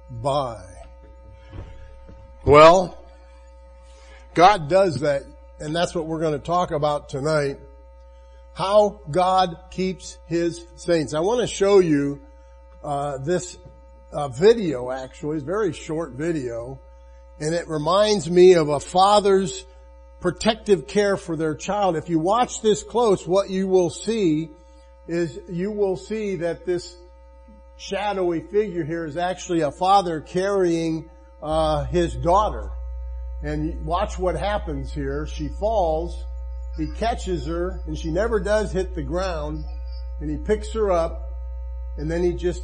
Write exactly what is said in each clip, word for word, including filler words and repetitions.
by. Well, God does that, and that's what we're going to talk about tonight. How God keeps His saints. I want to show you uh this uh, video, actually. It's a very short video, and it reminds me of a father's protective care for their child. If you watch this close, what you will see is you will see that this shadowy figure here is actually a father carrying uh his daughter. And watch what happens here. She falls, he catches her, and she never does hit the ground, and he picks her up, and then he just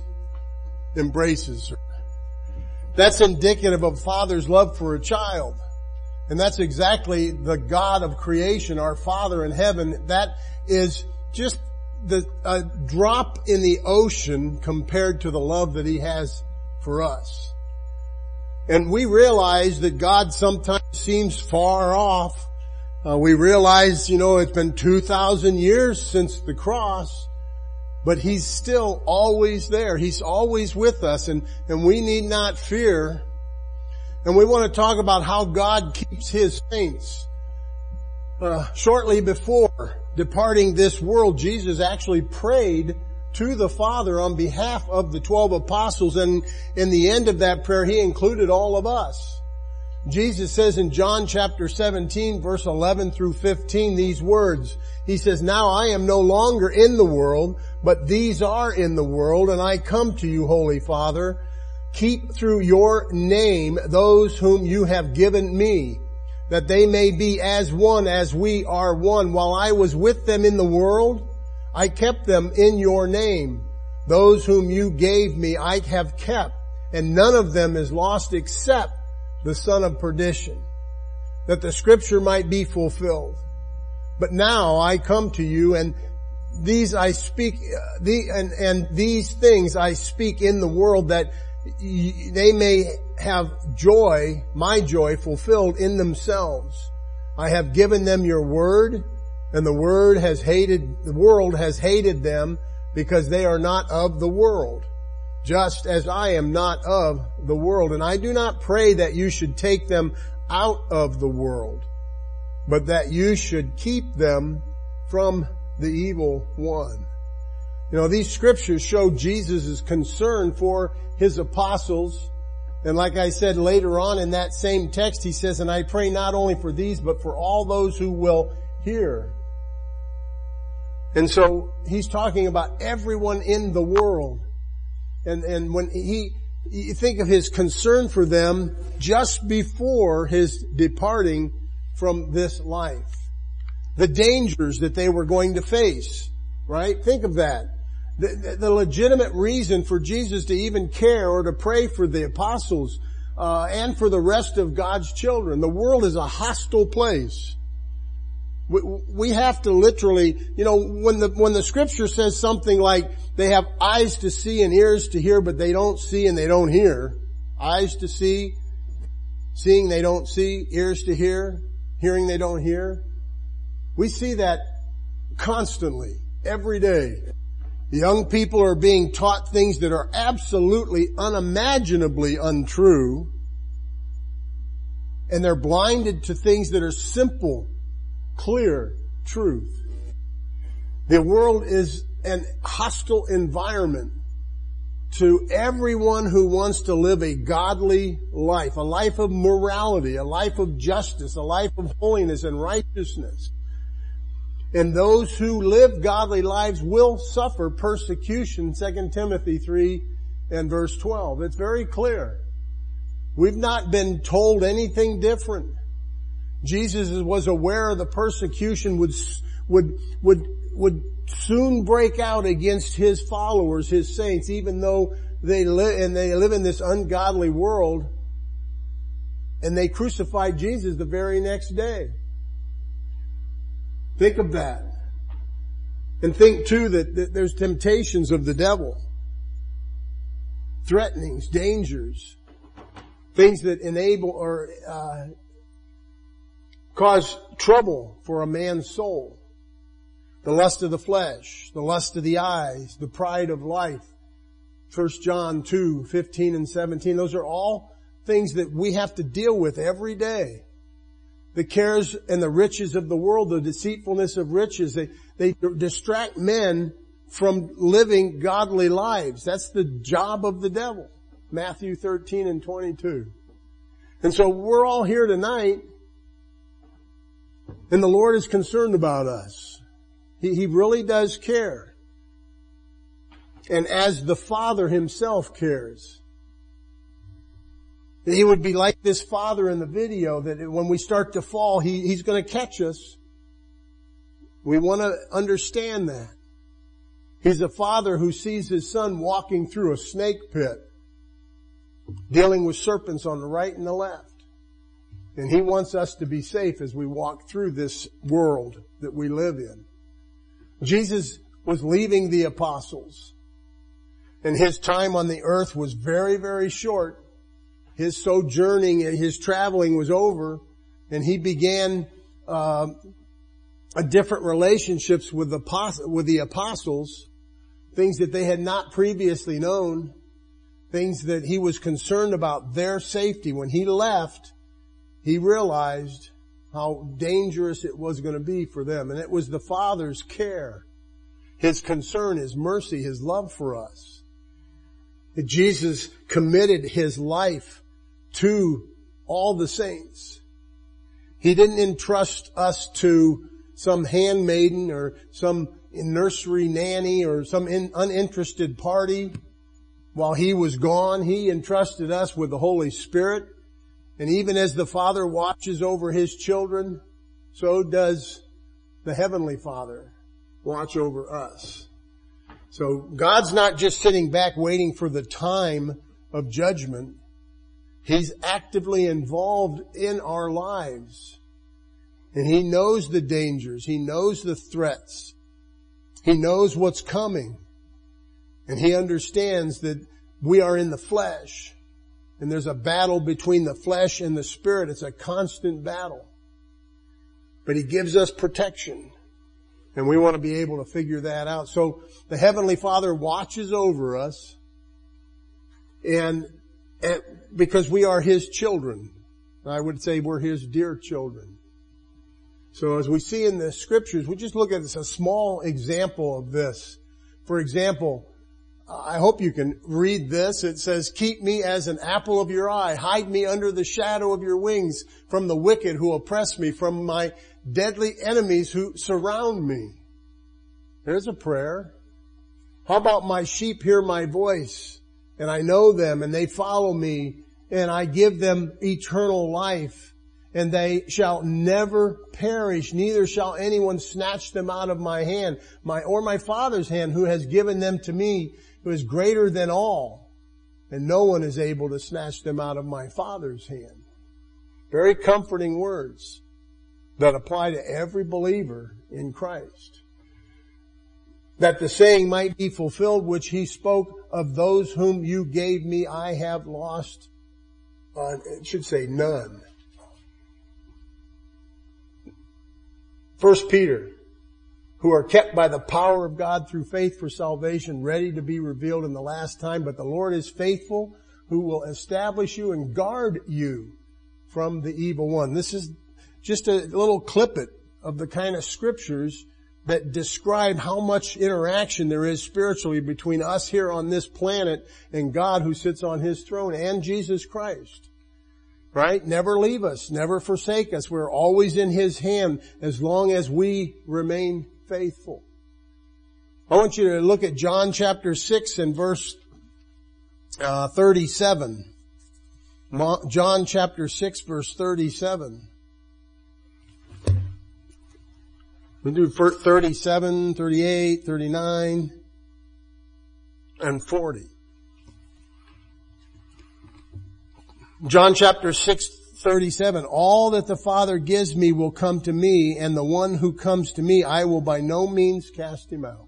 embraces her. That's indicative of a father's love for a child. And that's exactly the God of creation, our Father in heaven. That is just the a drop in the ocean compared to the love that He has for us. And we realize that God sometimes seems far off. Uh, we realize, you know, it's been two thousand years since the cross, but He's still always there. He's always with us, and, and we need not fear. And we want to talk about how God keeps His saints. Uh, shortly before departing this world, Jesus actually prayed to the Father on behalf of the twelve apostles, and in the end of that prayer, He included all of us. Jesus says in John chapter seventeen, verse eleven through fifteen, these words. He says, "Now I am no longer in the world, but these are in the world, and I come to you, Holy Father. Keep through your name those whom you have given me, that they may be as one as we are one. While I was with them in the world, I kept them in your name. Those whom you gave me I have kept, and none of them is lost except the son of perdition, that the scripture might be fulfilled. But now I come to you, and these I speak, uh, the, and, and these things I speak in the world, that y- they may have joy, my joy, fulfilled in themselves. I have given them your word, and the word has hated, the world has hated them, because they are not of the world, just as I am not of the world. And I do not pray that you should take them out of the world, but that you should keep them from the evil one." You know, these scriptures show Jesus' concern for His apostles. And like I said later on in that same text, He says, "And I pray not only for these, but for all those who will hear." And so He's talking about everyone in the world. And, and when he, you think of His concern for them just before His departing from this life. The dangers that they were going to face, right? Think of that. The, the, the legitimate reason for Jesus to even care or to pray for the apostles, uh, and for the rest of God's children. The world is a hostile place. We, we have to literally, you know, when the, when the scripture says something like they have eyes to see and ears to hear, but they don't see and they don't hear. Eyes to see, seeing they don't see, ears to hear, hearing they don't hear. We see that constantly, every day. Young people are being taught things that are absolutely unimaginably untrue, and they're blinded to things that are simple, clear truth. The world is an hostile environment to everyone who wants to live a godly life, a life of morality, a life of justice, a life of holiness and righteousness. And those who live godly lives will suffer persecution, Second Timothy three and verse twelve. It's very clear. We've not been told anything different. Jesus was aware of the persecution would, would, would, would soon break out against His followers, His saints, even though they live, and they live in this ungodly world. And they crucified Jesus the very next day. Think of that. And think too that, that there's temptations of the devil. Threatenings, dangers, things that enable or uh, cause trouble for a man's soul. The lust of the flesh, the lust of the eyes, the pride of life, First John two, fifteen and seventeen. Those are all things that we have to deal with every day. The cares and the riches of the world, the deceitfulness of riches, they, they distract men from living godly lives. That's the job of the devil. Matthew thirteen and twenty-two. And so we're all here tonight, and the Lord is concerned about us. He, he really does care. And as the Father Himself cares. He would be like this father in the video, that when we start to fall, he, He's going to catch us. We want to understand that. He's a father who sees His son walking through a snake pit, dealing with serpents on the right and the left. And He wants us to be safe as we walk through this world that we live in. Jesus was leaving the apostles, and His time on the earth was very, very short. His sojourning, His traveling was over, and He began uh, a different relationships with the, with the apostles, things that they had not previously known, things that He was concerned about their safety. When He left, He realized how dangerous it was going to be for them, and it was the Father's care, His concern, His mercy, His love for us. That Jesus committed His life to all the saints. He didn't entrust us to some handmaiden or some nursery nanny or some in, uninterested party. While He was gone, He entrusted us with the Holy Spirit. And even as the Father watches over His children, so does the Heavenly Father watch over us. So God's not just sitting back waiting for the time of judgment. He's actively involved in our lives. And He knows the dangers. He knows the threats. He knows what's coming. And He understands that we are in the flesh. And there's a battle between the flesh and the Spirit. It's a constant battle. But He gives us protection. And we want to be able to figure that out. So the Heavenly Father watches over us. And And because we are His children. I would say we're His dear children. So as we see in the Scriptures, we just look at this, a small example of this. For example, I hope you can read this. It says, "Keep me as an apple of your eye. Hide me under the shadow of your wings from the wicked who oppress me, from my deadly enemies who surround me." There's a prayer. How about my sheep hear my voice? And I know them, and they follow me, and I give them eternal life, and they shall never perish, neither shall anyone snatch them out of my hand, my or my Father's hand, who has given them to me, who is greater than all, and no one is able to snatch them out of my Father's hand. Very comforting words that apply to every believer in Christ. That the saying might be fulfilled which He spoke, of those whom you gave me, I have lost, uh, it should say none. First Peter, who are kept by the power of God through faith for salvation, ready to be revealed in the last time. But the Lord is faithful, who will establish you and guard you from the evil one. This is just a little clippet of the kind of scriptures that describe how much interaction there is spiritually between us here on this planet and God who sits on His throne and Jesus Christ. Right? Never leave us, never forsake us. We're always in His hand as long as we remain faithful. I want you to look at John chapter six and verse uh, thirty-seven. John chapter six verse thirty-seven. We'll do thirty-seven, thirty-eight, thirty-nine, and forty. John chapter six, thirty-seven. "All that the Father gives me will come to me, and the one who comes to me I will by no means cast him out."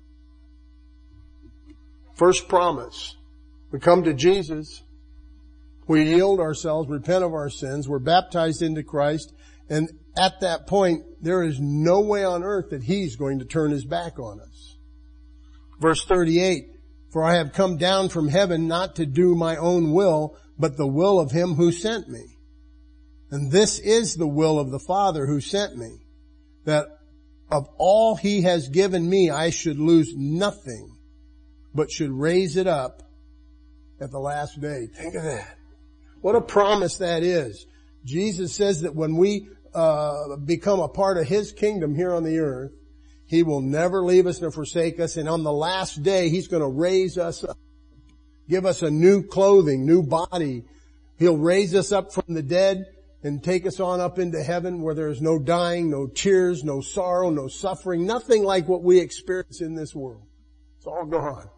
First promise. We come to Jesus. We yield ourselves, repent of our sins. We're baptized into Christ. And at that point, there is no way on earth that He's going to turn His back on us. Verse thirty-eight, For I have come down from heaven not to do my own will, but the will of him who sent me. And this is the will of the Father who sent me, that of all he has given me I should lose nothing, but should raise it up at the last day. Think of that. What a promise that is. Jesus says that when we uh become a part of his kingdom here on the earth, he will never leave us nor forsake us, and on the last day he's going to raise us up, give us a new clothing, new body. He'll raise us up from the dead and take us on up into heaven where there is no dying, no tears, no sorrow, no suffering, nothing like what we experience in this world. It's all gone.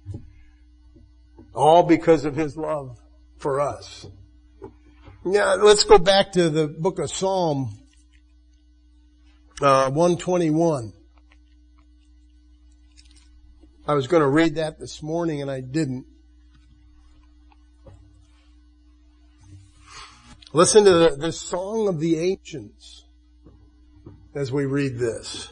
All because of his love for us. Now, let's go back to the book of Psalm uh, one twenty-one. I was going to read that this morning and I didn't. Listen to the, the song of the ancients as we read this.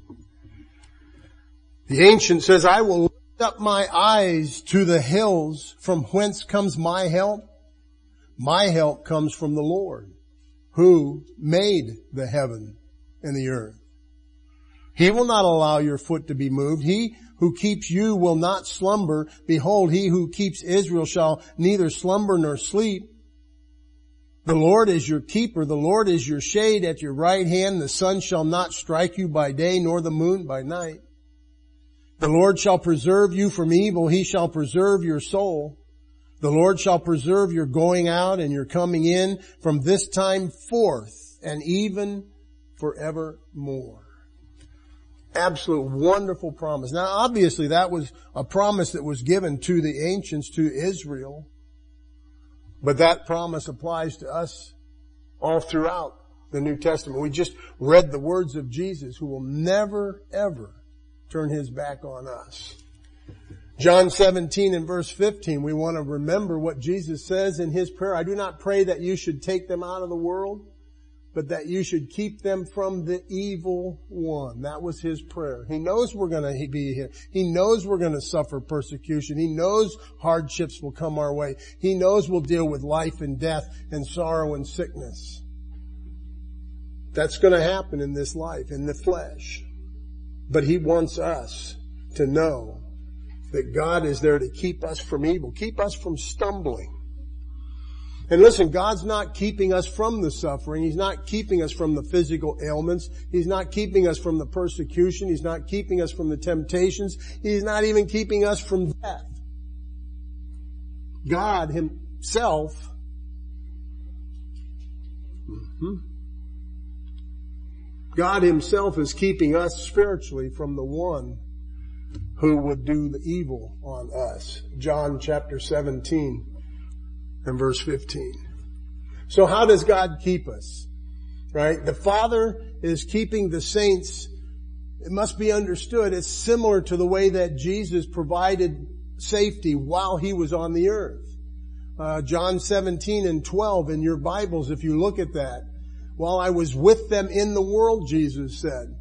The ancient says, I will lift up my eyes to the hills, from whence comes my help. My help comes from the Lord, who made the heaven and the earth. He will not allow your foot to be moved. He who keeps you will not slumber. Behold, he who keeps Israel shall neither slumber nor sleep. The Lord is your keeper. The Lord is your shade at your right hand. The sun shall not strike you by day, nor the moon by night. The Lord shall preserve you from evil. He shall preserve your soul. The Lord shall preserve your going out and your coming in from this time forth and even forevermore. Absolute wonderful promise. Now obviously that was a promise that was given to the ancients, to Israel. But that promise applies to us all throughout the New Testament. We just read the words of Jesus, who will never ever turn his back on us. John seventeen and verse fifteen, we want to remember what Jesus says in his prayer. I do not pray that you should take them out of the world, but that you should keep them from the evil one. That was his prayer. He knows we're going to be here. He knows we're going to suffer persecution. He knows hardships will come our way. He knows we'll deal with life and death and sorrow and sickness. That's going to happen in this life, in the flesh. But he wants us to know that God is there to keep us from evil, keep us from stumbling. And listen, God's not keeping us from the suffering. He's not keeping us from the physical ailments. He's not keeping us from the persecution. He's not keeping us from the temptations. He's not even keeping us from death. God himself mm-hmm, God himself is keeping us spiritually from the one who would do the evil on us. John chapter seventeen. And verse fifteen. So how does God keep us? Right? The Father is keeping the saints. It must be understood, it's similar to the way that Jesus provided safety while he was on the earth. Uh, John seventeen and twelve in your Bibles, if you look at that. While I was with them in the world, Jesus said,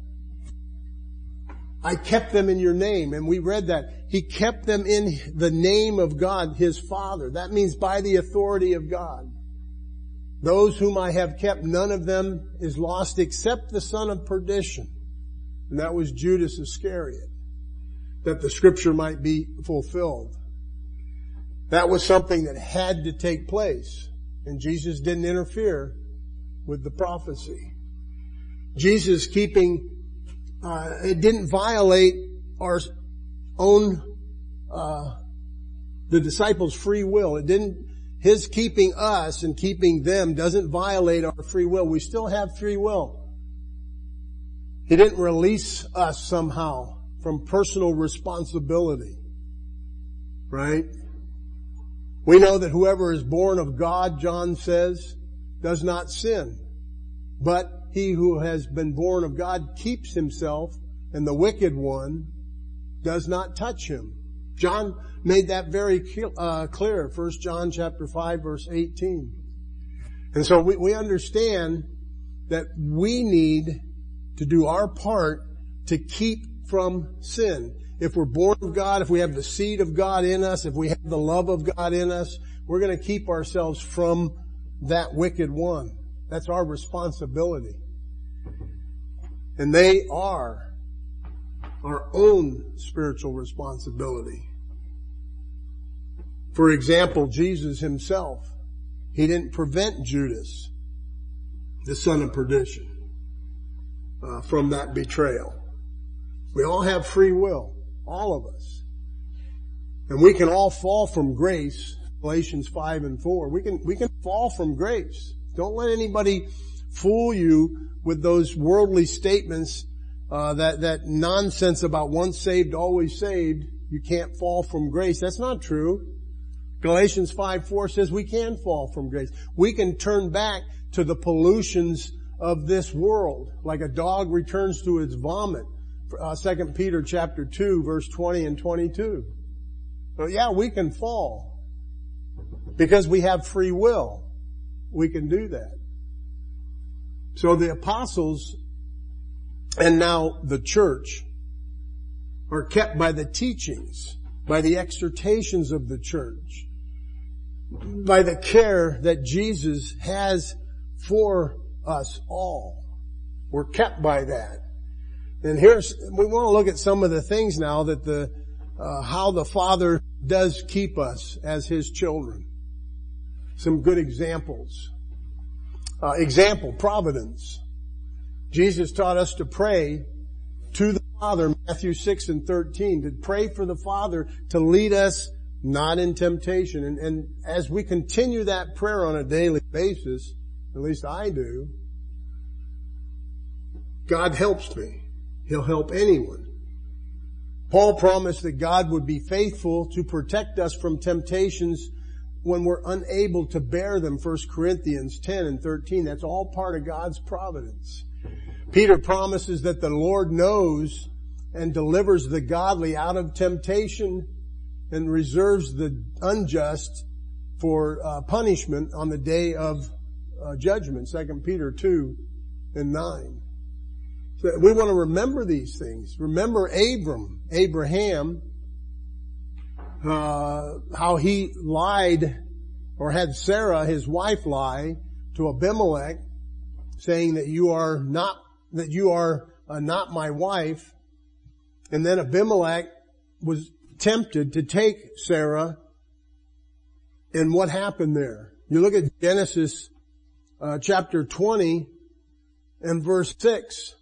I kept them in your name. And we read that. He kept them in the name of God, his Father. That means by the authority of God. Those whom I have kept, none of them is lost except the son of perdition. And that was Judas Iscariot. That the scripture might be fulfilled. That was something that had to take place. And Jesus didn't interfere with the prophecy. Jesus keeping Uh, it didn't violate our own, uh, the disciples' free will. It didn't, his keeping us and keeping them doesn't violate our free will. We still have free will. He didn't release us somehow from personal responsibility. Right? We know that whoever is born of God, John says, does not sin. But he who has been born of God keeps himself, and the wicked one does not touch him. John made that very uh, clear. First John chapter five, verse eighteen. And so we, we understand that we need to do our part to keep from sin. If we're born of God, if we have the seed of God in us, if we have the love of God in us, we're going to keep ourselves from that wicked one. That's our responsibility. And they are our own spiritual responsibility. For example, Jesus himself, he didn't prevent Judas, the son of perdition, uh, from that betrayal. We all have free will, all of us. And we can all fall from grace, Galatians five and four. We can, we can fall from grace. Don't let anybody fool you with those worldly statements, uh, that, that nonsense about once saved, always saved. You can't fall from grace. That's not true. Galatians five four says we can fall from grace. We can turn back to the pollutions of this world, like a dog returns to its vomit. Uh, Second Peter chapter two, verse twenty and twenty-two. So yeah, we can fall. Because we have free will, we can do that. So the apostles and now the church are kept by the teachings, by the exhortations of the church, by the care that Jesus has for us all. We're kept by that. And here's, we want to look at some of the things now that the, uh, how the Father does keep us as His children. Some good examples. Uh, example, providence. Jesus taught us to pray to the Father, Matthew six and thirteen, to pray for the Father to lead us not in temptation. And, and as we continue that prayer on a daily basis, at least I do, God helps me. He'll help anyone. Paul promised that God would be faithful to protect us from temptations when we're unable to bear them, First Corinthians ten and thirteen. That's all part of God's providence. Peter promises that the Lord knows and delivers the godly out of temptation and reserves the unjust for uh, punishment on the day of uh, judgment, Second Peter two and nine. So we want to remember these things. Remember Abram, Abraham, uh, how he lied or had Sarah, his wife, lie to Abimelech, saying that you are not, that you are uh, not my wife. And then Abimelech was tempted to take Sarah. And what happened there? You look at Genesis uh, chapter twenty and verse six.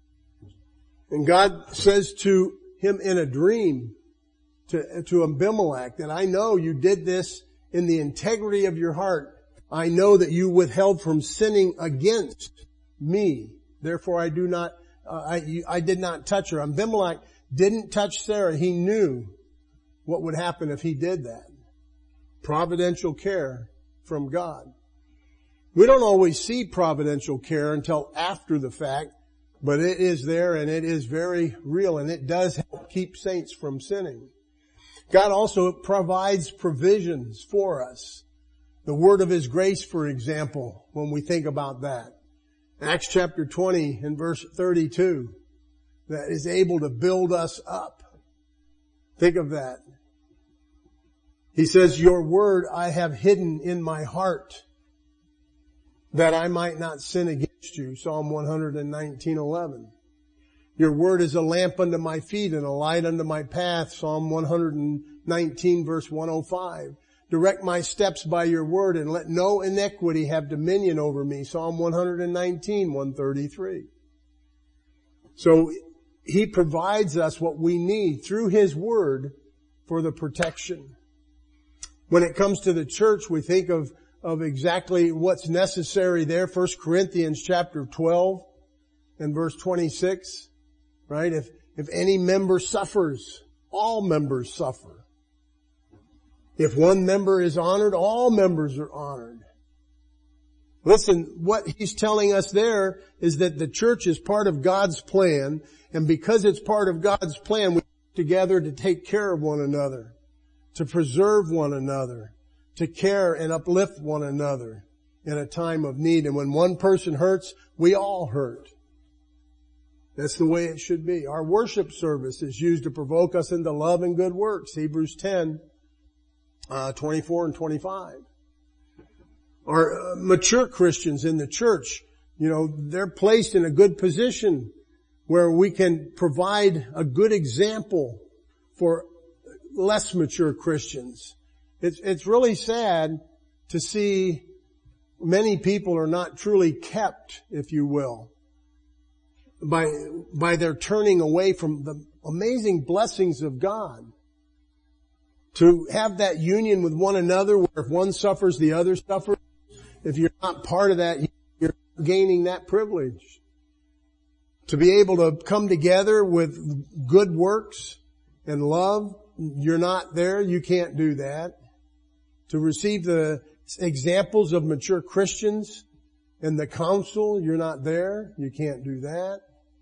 And God says to him in a dream, to, to Abimelech, that I know you did this in the integrity of your heart. I know that you withheld from sinning against me. Therefore I do not, uh, I, I did not touch her. Abimelech didn't touch Sarah. He knew what would happen if he did that. Providential care from God. We don't always see providential care until after the fact, but it is there and it is very real and it does help keep saints from sinning. God also provides provisions for us. The word of His grace, for example, when we think about that. Acts chapter twenty and verse thirty-two, that is able to build us up. Think of that. He says, your word I have hidden in my heart that I might not sin against you. Psalm one nineteen eleven. Your word is a lamp unto my feet and a light unto my path. Psalm one nineteen verse one oh five. Direct my steps by your word and let no iniquity have dominion over me. Psalm one nineteen, one thirty-three. So He provides us what we need through His word for the protection. When it comes to the church, we think of, of exactly what's necessary there. First Corinthians chapter twelve and verse twenty-six. Right? If, if any member suffers, all members suffer. If one member is honored, all members are honored. Listen, what he's telling us there is that the church is part of God's plan, and because it's part of God's plan, we work together to take care of one another, to preserve one another, to care and uplift one another in a time of need. And when one person hurts, we all hurt. That's the way it should be. Our worship service is used to provoke us into love and good works. Hebrews ten, uh, twenty-four and twenty-five. Our uh, mature Christians in the church, you know, they're placed in a good position where we can provide a good example for less mature Christians. It's, it's really sad to see many people are not truly kept, if you will, by, by their turning away from the amazing blessings of God. To have that union with one another where if one suffers, the other suffers. If you're not part of that, you're gaining that privilege. To be able to come together with good works and love, you're not there, you can't do that. To receive the examples of mature Christians in the council, you're not there, you can't do that.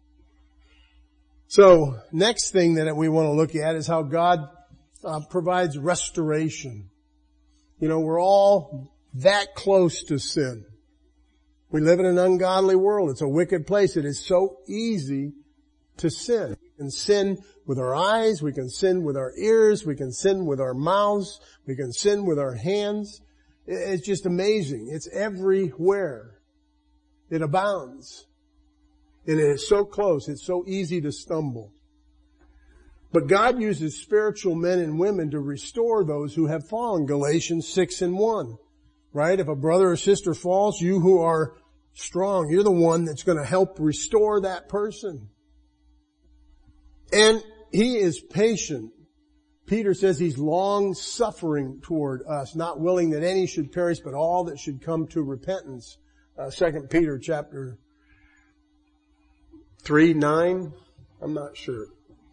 So, next thing that we want to look at is how God uh, provides restoration. You know, we're all that close to sin. We live in an ungodly world. It's a wicked place. It is so easy to sin. We can sin with our eyes. We can sin with our ears. We can sin with our mouths. We can sin with our hands. It's just amazing. It's everywhere. It abounds. And it is so close. It's so easy to stumble. But God uses spiritual men and women to restore those who have fallen. Galatians six and one. Right? If a brother or sister falls, you who are strong, you're the one that's going to help restore that person. And He is patient. Peter says He's long-suffering toward us, not willing that any should perish, but all that should come to repentance. Uh, Second Peter chapter three, nine, I'm not sure.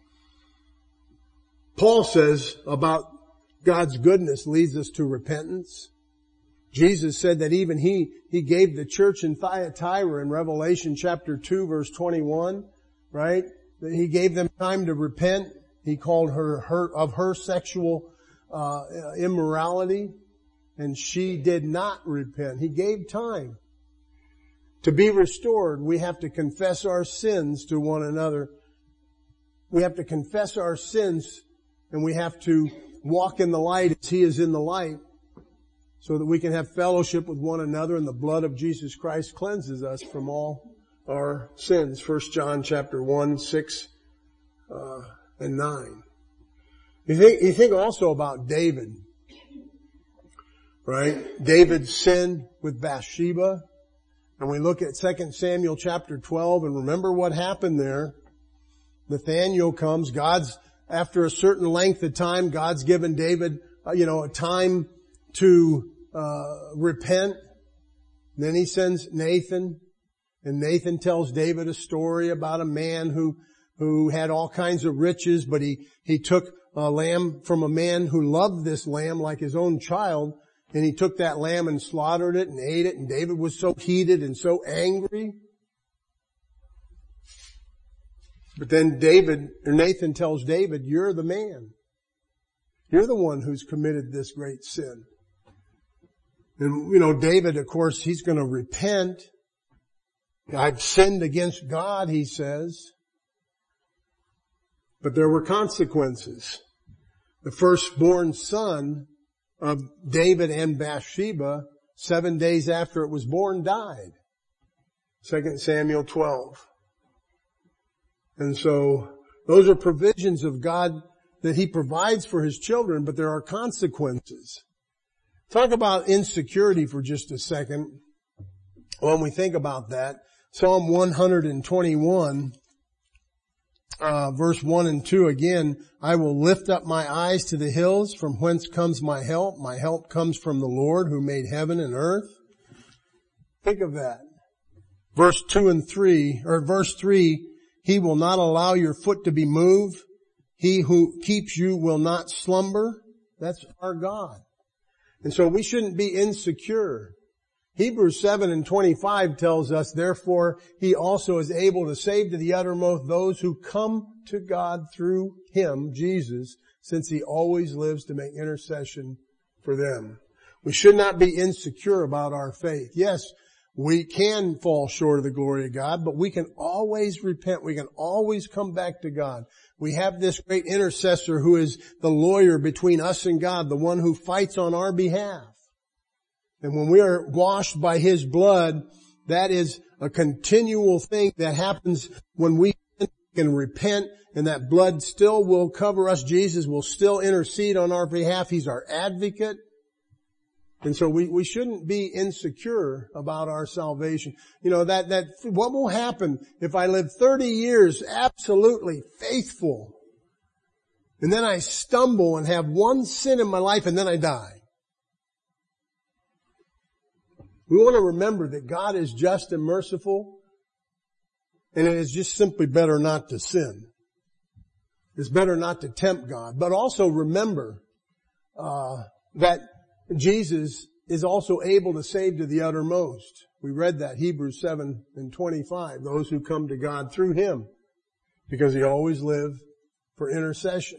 Paul says about God's goodness leads us to repentance. Jesus said that even He, He gave the church in Thyatira in Revelation chapter two verse twenty-one, right? That He gave them time to repent. He called her, her of her sexual uh immorality, and she did not repent. He gave time. To be restored, we have to confess our sins to one another. We have to confess our sins, and we have to walk in the light as He is in the light, so that we can have fellowship with one another, and the blood of Jesus Christ cleanses us from all our sins. First John chapter one, six, uh, and nine. You think, you think also about David, right? David's sin with Bathsheba. And we look at Second Samuel chapter twelve, and remember what happened there. Nathanael comes. God's, after a certain length of time, God's given David, uh, you know, a time to uh repent. Then He sends Nathan, and Nathan tells David a story about a man who who had all kinds of riches, but he he took a lamb from a man who loved this lamb like his own child, and he took that lamb and slaughtered it and ate it, and David was so heated and so angry. But then David, or Nathan tells David, you're the man. You're the one who's committed this great sin. And, you know, David, of course, he's going to repent. I've sinned against God, he says. But there were consequences. The firstborn son of David and Bathsheba, seven days after it was born, died. Second Samuel twelve. And so, those are provisions of God that He provides for His children, but there are consequences. Talk about insecurity for just a second. When we think about that, Psalm one twenty-one, uh, verse one and two again, I will lift up my eyes to the hills, from whence comes my help. My help comes from the Lord who made heaven and earth. Think of that. Verse two and three, or verse three, He will not allow your foot to be moved. He who keeps you will not slumber. That's our God. And so we shouldn't be insecure. Hebrews seven and twenty-five tells us, therefore, He also is able to save to the uttermost those who come to God through Him, Jesus, since He always lives to make intercession for them. We should not be insecure about our faith. Yes, We can fall short of the glory of God, but we can always repent. We can always come back to God. We have this great intercessor who is the lawyer between us and God, the one who fights on our behalf. And when we are washed by His blood, that is a continual thing that happens when we can repent, and that blood still will cover us. Jesus will still intercede on our behalf. He's our advocate. And so we, we shouldn't be insecure about our salvation. You know, that, that, what will happen if I live thirty years absolutely faithful, and then I stumble and have one sin in my life and then I die? We want to remember that God is just and merciful, and it is just simply better not to sin. It's better not to tempt God. But also remember, uh, that Jesus is also able to save to the uttermost. We read that, Hebrews seven and twenty-five, those who come to God through Him, because He always lived for intercession.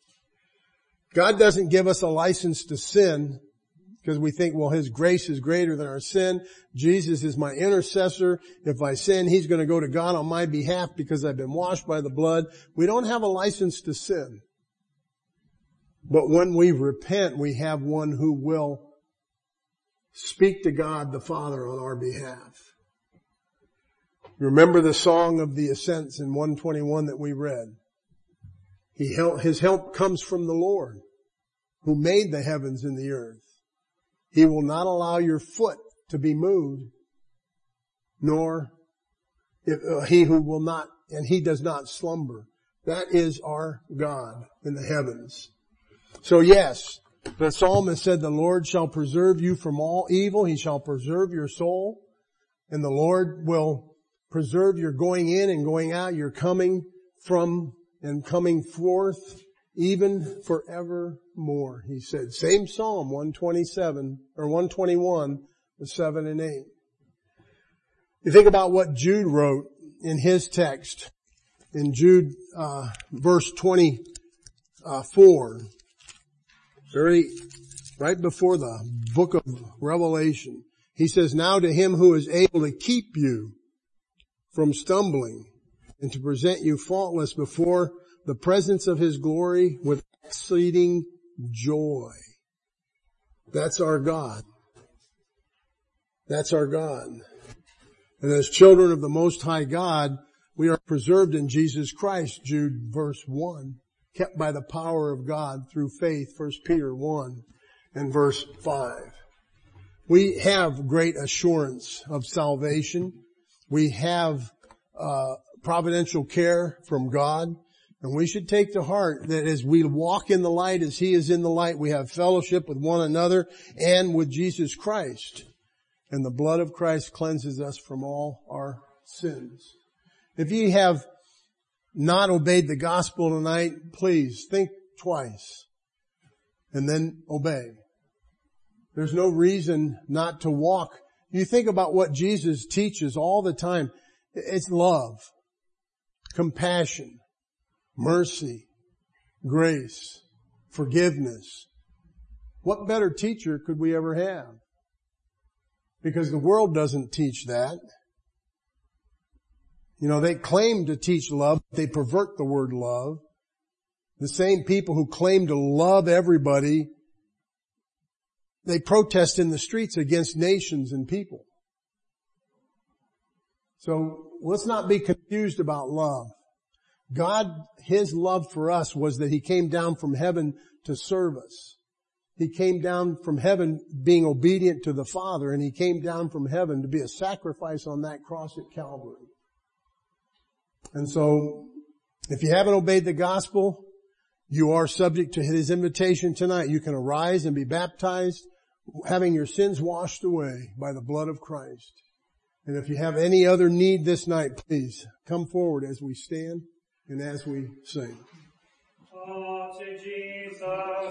God doesn't give us a license to sin because we think, well, His grace is greater than our sin. Jesus is my intercessor. If I sin, He's going to go to God on my behalf because I've been washed by the blood. We don't have a license to sin. But when we repent, we have one who will speak to God the Father on our behalf. Remember the song of the ascents in one twenty-one that we read. He help, His help comes from the Lord, who made the heavens and the earth. He will not allow your foot to be moved, nor if, uh, He who will not, and He does not slumber. That is our God in the heavens. So yes, the psalmist said, the Lord shall preserve you from all evil. He shall preserve your soul. And the Lord will preserve your going in and going out, your coming from and coming forth, even forevermore, he said. Same Psalm, one twenty-seven, or one twenty-one, the seven and eight. You think about what Jude wrote in his text. In Jude, uh, verse twenty-four. Very, right before the book of Revelation. He says, now to Him who is able to keep you from stumbling and to present you faultless before the presence of His glory with exceeding joy. That's our God. That's our God. And as children of the Most High God, we are preserved in Jesus Christ, Jude verse one. Kept by the power of God through faith, First Peter one and verse five. We have great assurance of salvation. We have uh providential care from God. And we should take to heart that as we walk in the light, as He is in the light, we have fellowship with one another and with Jesus Christ. And the blood of Christ cleanses us from all our sins. If you have not obeyed the gospel tonight, please think twice and then obey. There's no reason not to walk. You think about what Jesus teaches all the time. It's love, compassion, mercy, grace, forgiveness. What better teacher could we ever have? Because the world doesn't teach that. You know, they claim to teach love, but they pervert the word love. The same people who claim to love everybody, they protest in the streets against nations and people. So let's not be confused about love. God, His love for us was that He came down from heaven to serve us. He came down from heaven being obedient to the Father, and He came down from heaven to be a sacrifice on that cross at Calvary. And so, if you haven't obeyed the gospel, you are subject to His invitation tonight. You can arise and be baptized, having your sins washed away by the blood of Christ. And if you have any other need this night, please come forward as we stand and as we sing. Oh, to Jesus.